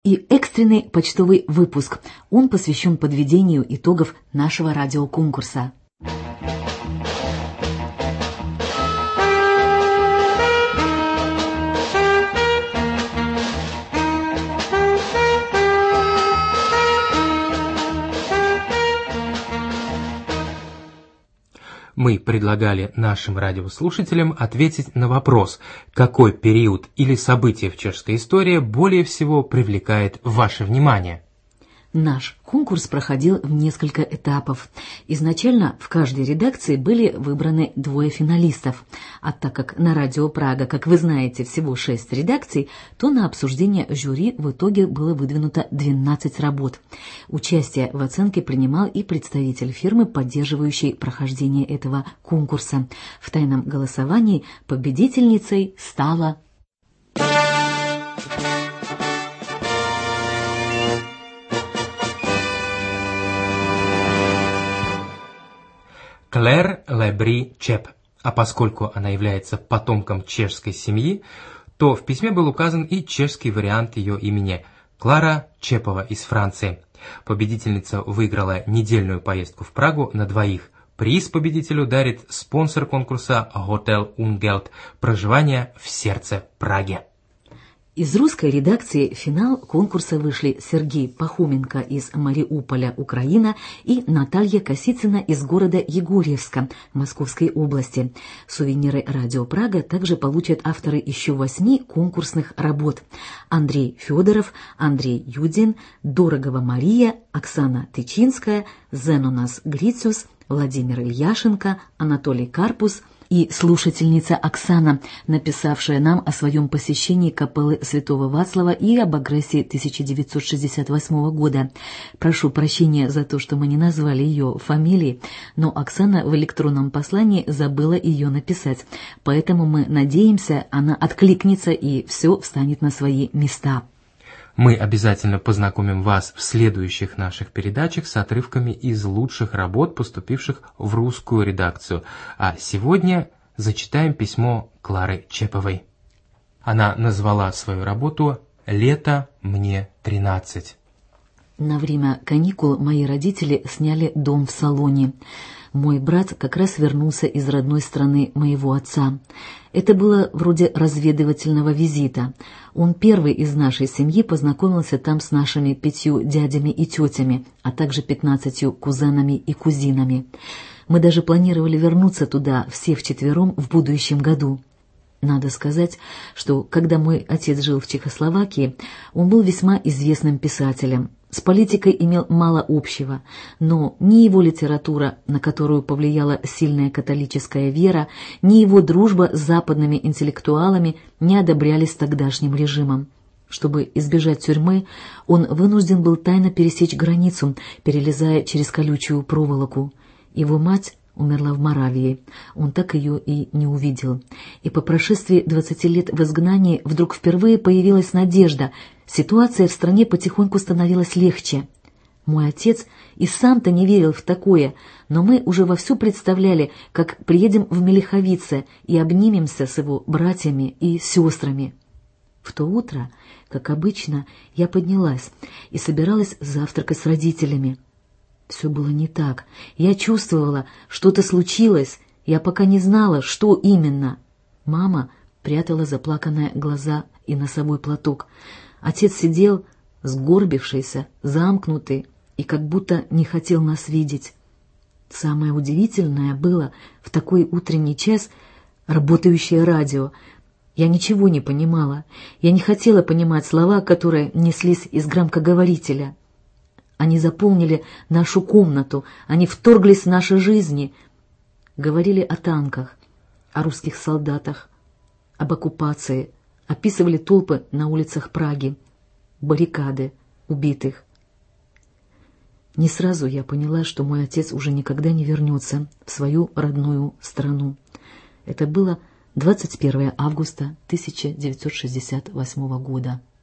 и экстренный почтовый выпуск. Он посвящен подведению итогов нашего радиоконкурса. Мы предлагали нашим радиослушателям ответить на вопрос, какой период или событие в чешской истории более всего привлекает ваше внимание. Наш конкурс проходил в несколько этапов. Изначально в каждой редакции были выбраны 2 финалистов. А так как на радио Прага, как вы знаете, всего 6 редакций, то на обсуждение жюри в итоге было выдвинуто 12 работ. Участие в оценке принимал и представитель фирмы, поддерживающей прохождение этого конкурса. В тайном голосовании победительницей стала Клэр Лебри Чеп. А поскольку она является потомком чешской семьи, то в письме был указан и чешский вариант ее имени – Клара Чепова из Франции. Победительница выиграла недельную поездку в Прагу на 2. Приз победителю дарит спонсор конкурса Hotel Ungelt – проживание в сердце Праги. Из русской редакции в финал конкурса вышли Сергей Пахоменко из Мариуполя, Украина, и Наталья Косицына из города Егорьевска, Московской области. Сувениры радио Прага также получат авторы еще 8 конкурсных работ: Андрей Федоров, Андрей Юдин, Дорогова Мария, Оксана Тычинская, Зенонас Грицюс, Владимир Ильяшенко, Анатолий Карпус и слушательница Оксана, написавшая нам о своем посещении капеллы Святого Вацлава и об агрессии 1968 года. Прошу прощения за то, что мы не назвали ее фамилии, но Оксана в электронном послании забыла ее написать, поэтому мы надеемся, она откликнется и все встанет на свои места. Мы обязательно познакомим вас в следующих наших передачах с отрывками из лучших работ, поступивших в русскую редакцию. А сегодня зачитаем письмо Клары Чеповой. Она назвала свою работу «Лето мне 13». На время каникул мои родители сняли дом в Салоне. Мой брат как раз вернулся из родной страны моего отца. Это было вроде разведывательного визита. Он первый из нашей семьи познакомился там с нашими 5 дядями и тетями, а также 15 кузенами и кузинами. Мы даже планировали вернуться туда все вчетвером в будущем году. Надо сказать, что когда мой отец жил в Чехословакии, он был весьма известным писателем. С политикой имел мало общего, но ни его литература, на которую повлияла сильная католическая вера, ни его дружба с западными интеллектуалами не одобрялись тогдашним режимом. Чтобы избежать тюрьмы, он вынужден был тайно пересечь границу, перелезая через колючую проволоку. Его мать умерла в Моравии. Он так ее и не увидел. И по прошествии 20 лет в изгнании вдруг впервые появилась надежда. Ситуация в стране потихоньку становилась легче. Мой отец и сам-то не верил в такое, но мы уже вовсю представляли, как приедем в Мелиховице и обнимемся с его братьями и сестрами. В то утро, как обычно, я поднялась и собиралась завтракать с родителями. Все было не так. Я чувствовала, что-то случилось. Я пока не знала, что именно. Мама прятала заплаканные глаза и носовой платок. Отец сидел, сгорбившийся, замкнутый, и как будто не хотел нас видеть. Самое удивительное было в такой утренний час работающее радио. Я ничего не понимала. Я не хотела понимать слова, которые неслись из громкоговорителя. Они заполнили нашу комнату, они вторглись в наши жизни. Говорили о танках, о русских солдатах, об оккупации, описывали толпы на улицах Праги, баррикады, убитых. Не сразу я поняла, что мой отец уже никогда не вернется в свою родную страну. Это было 21 августа 1968 года.